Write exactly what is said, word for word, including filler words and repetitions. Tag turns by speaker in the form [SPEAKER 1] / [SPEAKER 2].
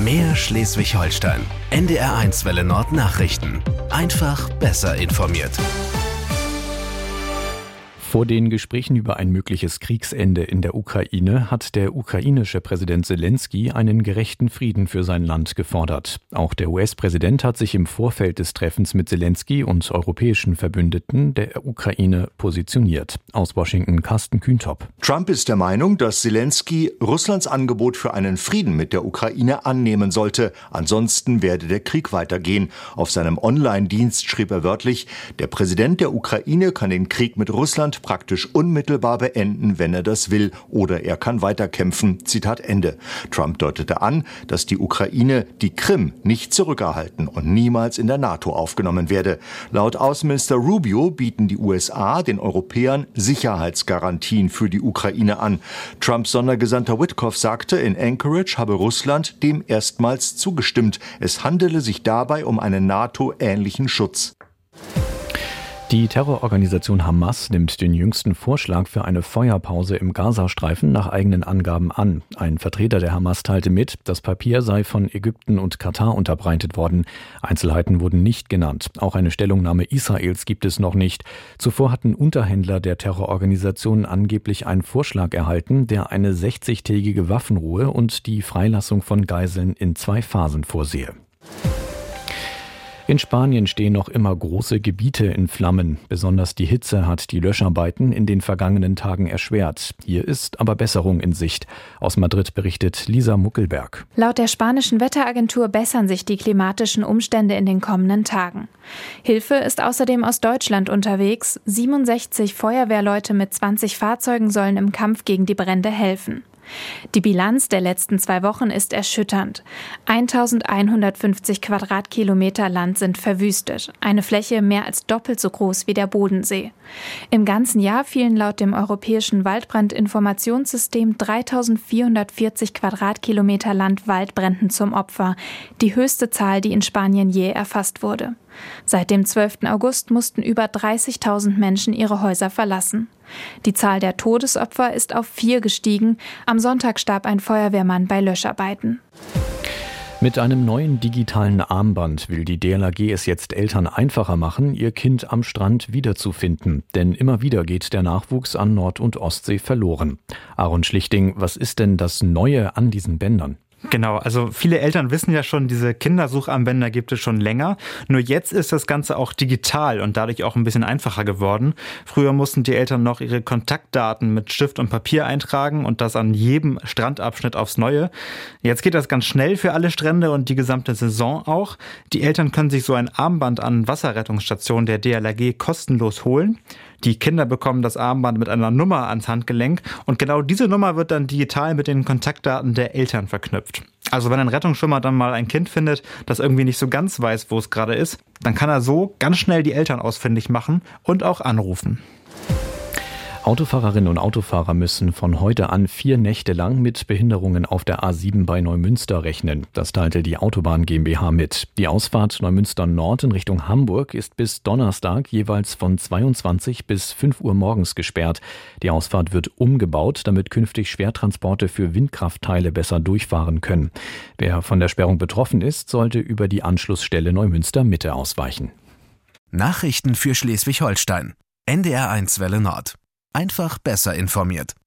[SPEAKER 1] Mehr Schleswig-Holstein. N D R eins Welle Nord Nachrichten. Einfach besser informiert.
[SPEAKER 2] Vor den Gesprächen über ein mögliches Kriegsende in der Ukraine hat der ukrainische Präsident Selenskyj einen gerechten Frieden für sein Land gefordert. Auch der U S-Präsident hat sich im Vorfeld des Treffens mit Selenskyj und europäischen Verbündeten der Ukraine positioniert. Aus Washington Carsten Kühntop.
[SPEAKER 3] Trump ist der Meinung, dass Selenskyj Russlands Angebot für einen Frieden mit der Ukraine annehmen sollte. Ansonsten werde der Krieg weitergehen. Auf seinem Online-Dienst schrieb er wörtlich, der Präsident der Ukraine kann den Krieg mit Russland praktisch unmittelbar beenden, wenn er das will, oder er kann weiterkämpfen. Zitat Ende. Trump deutete an, dass die Ukraine die Krim nicht zurückerhalten und niemals in der NATO aufgenommen werde. Laut Außenminister Rubio bieten die U S A den Europäern Sicherheitsgarantien für die Ukraine an. Trumps Sondergesandter Witkoff sagte, in Anchorage habe Russland dem erstmals zugestimmt. Es handele sich dabei um einen NATO-ähnlichen Schutz.
[SPEAKER 2] Die Terrororganisation Hamas nimmt den jüngsten Vorschlag für eine Feuerpause im Gazastreifen nach eigenen Angaben an. Ein Vertreter der Hamas teilte mit, das Papier sei von Ägypten und Katar unterbreitet worden. Einzelheiten wurden nicht genannt. Auch eine Stellungnahme Israels gibt es noch nicht. Zuvor hatten Unterhändler der Terrororganisation angeblich einen Vorschlag erhalten, der eine sechzigtägige Waffenruhe und die Freilassung von Geiseln in zwei Phasen vorsehe. In Spanien stehen noch immer große Gebiete in Flammen. Besonders die Hitze hat die Löscharbeiten in den vergangenen Tagen erschwert. Hier ist aber Besserung in Sicht. Aus Madrid berichtet Lisa Muckelberg.
[SPEAKER 4] Laut der spanischen Wetteragentur bessern sich die klimatischen Umstände in den kommenden Tagen. Hilfe ist außerdem aus Deutschland unterwegs. siebenundsechzig Feuerwehrleute mit zwanzig Fahrzeugen sollen im Kampf gegen die Brände helfen. Die Bilanz der letzten zwei Wochen ist erschütternd. eintausendeinhundertfünfzig Quadratkilometer Land sind verwüstet, eine Fläche mehr als doppelt so groß wie der Bodensee. Im ganzen Jahr fielen laut dem europäischen Waldbrandinformationssystem dreitausendvierhundertvierzig Quadratkilometer Land Waldbränden zum Opfer, die höchste Zahl, die in Spanien je erfasst wurde. Seit dem zwölften August mussten über dreißigtausend Menschen ihre Häuser verlassen. Die Zahl der Todesopfer ist auf vier gestiegen. Am Sonntag starb ein Feuerwehrmann bei Löscharbeiten.
[SPEAKER 2] Mit einem neuen digitalen Armband will die D L R G es jetzt Eltern einfacher machen, ihr Kind am Strand wiederzufinden. Denn immer wieder geht der Nachwuchs an Nord- und Ostsee verloren. Aaron Schlichting, was ist denn das Neue an diesen Bändern?
[SPEAKER 5] Genau, also viele Eltern wissen ja schon, diese Kindersucharmbänder gibt es schon länger. Nur jetzt ist das Ganze auch digital und dadurch auch ein bisschen einfacher geworden. Früher mussten die Eltern noch ihre Kontaktdaten mit Stift und Papier eintragen und das an jedem Strandabschnitt aufs Neue. Jetzt geht das ganz schnell für alle Strände und die gesamte Saison auch. Die Eltern können sich so ein Armband an Wasserrettungsstationen der D L R G kostenlos holen. Die Kinder bekommen das Armband mit einer Nummer ans Handgelenk und genau diese Nummer wird dann digital mit den Kontaktdaten der Eltern verknüpft. Also wenn ein Rettungsschwimmer dann mal ein Kind findet, das irgendwie nicht so ganz weiß, wo es gerade ist, dann kann er so ganz schnell die Eltern ausfindig machen und auch anrufen.
[SPEAKER 2] Autofahrerinnen und Autofahrer müssen von heute an vier Nächte lang mit Behinderungen auf der A sieben bei Neumünster rechnen. Das teilte die Autobahn GmbH mit. Die Ausfahrt Neumünster Nord in Richtung Hamburg ist bis Donnerstag jeweils von zweiundzwanzig bis fünf Uhr morgens gesperrt. Die Ausfahrt wird umgebaut, damit künftig Schwertransporte für Windkraftteile besser durchfahren können. Wer von der Sperrung betroffen ist, sollte über die Anschlussstelle Neumünster Mitte ausweichen.
[SPEAKER 1] Nachrichten für Schleswig-Holstein. N D R eins Welle Nord. Einfach besser informiert.